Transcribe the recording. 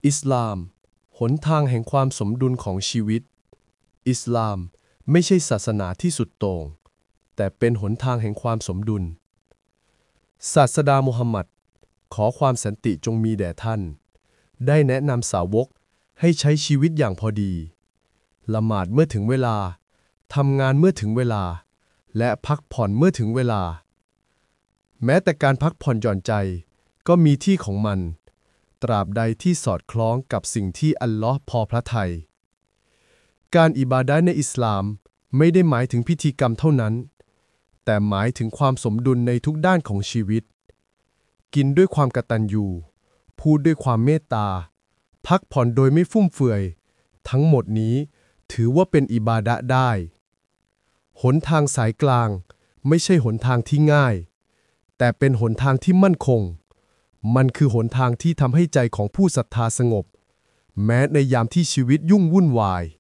อิสลามหนทางแห่งความสมดุลของชีวิตอิสลามไม่ใช่ศาสนาที่สุดโต่งแต่เป็นหนทางแห่งความสมดุลศาสดามุฮัมมัดขอความสันติจงมีแด่ท่านได้แนะนำสาวกให้ใช้ชีวิตอย่างพอดีละหมาดเมื่อถึงเวลาทำงานเมื่อถึงเวลาและพักผ่อนเมื่อถึงเวลาแม้แต่การพักผ่อนหย่อนใจก็มีที่ของมันตราบใดที่สอดคล้องกับสิ่งที่อัลลอฮ์พอพระทัยการอิบาดะห์ในอิสลามไม่ได้หมายถึงพิธีกรรมเท่านั้นแต่หมายถึงความสมดุลในทุกด้านของชีวิตกินด้วยความกตัญญูพูดด้วยความเมตตาพักผ่อนโดยไม่ฟุ่มเฟือยทั้งหมดนี้ถือว่าเป็นอิบาดะห์ได้หนทางสายกลางไม่ใช่หนทางที่ง่ายแต่เป็นหนทางที่มั่นคงมันคือหนทางที่ทำให้ใจของผู้ศรัทธาสงบแม้ในยามที่ชีวิตยุ่งวุ่นวาย